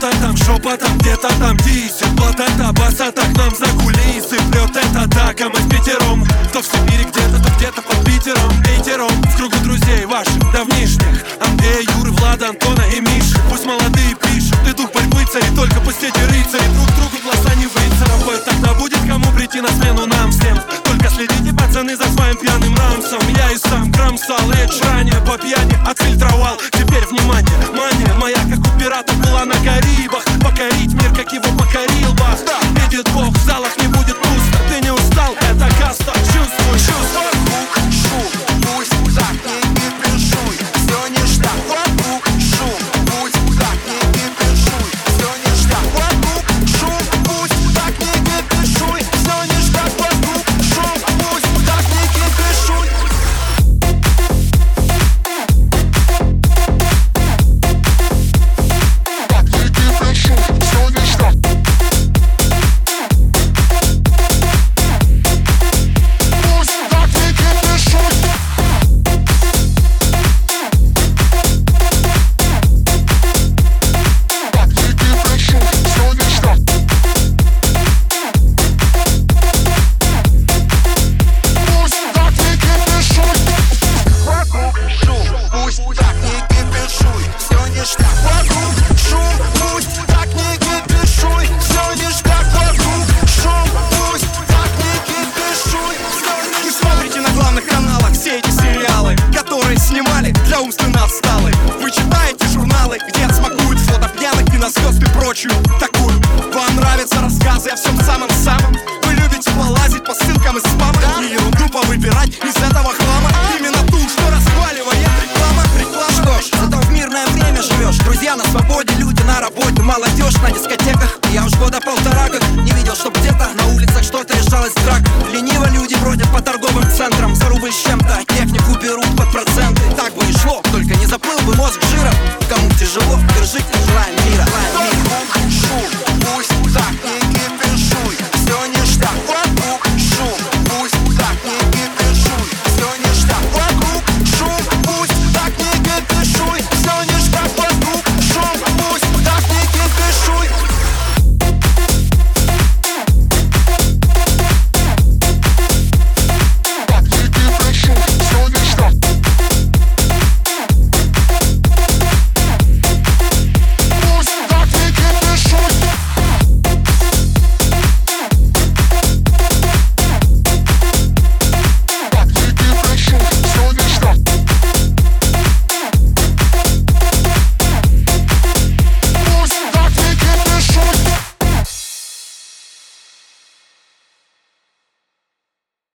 Что-то там шепотом, где-то там дисит. Вот это басата к нам за кулисы прет. Это так, а мы с пятером. Кто в Сибири где-то, то где-то под Питером. Эйтером в кругу друзей ваших давнишних: Андрея, Юры, Влада, Антона и Миши. Пусть молодые пишут, и дух борьбы царит. Только пусть эти рыцари друг другу глаза не выцарапают. Тогда будет кому прийти на смену нам всем. Только следите, пацаны, за своим пьяным рамсом. Я и сам кромсал речь ранее по пьяни отфильтровал. Теперь внимание, мания моя, как у пирата, была на Карибах. Покорить мир, как его покорил Бах. Видит Бог, в залах не будет пусто. Ты не устал, это каста. Чувствуй, чувствуй. Вокруг шум, пусть так не кипишуй. Все ништяк, вокруг шум, пусть так не кипишуй. Все ништяк, вокруг шум, пусть так не кипишуй. Все ништяк, вокруг шум, пусть так не кипишуй. Так не кипишуй, все ништяк. Снимали для умственно отсталых. Вы читаете журналы, где смакуют фото пьяных кинозвезд и прочую такую. Вам нравятся рассказы о всем самом-самом. Вы любите полазить по ссылкам из спама и ерунду повыбирать из этого хлама. Именно ту, что расхваливает реклама. Что ж, зато в мирное время живешь. Друзья на свободе, люди на работе, молодежь на дискотеках. Я уж года полтора как не видел, чтоб где-то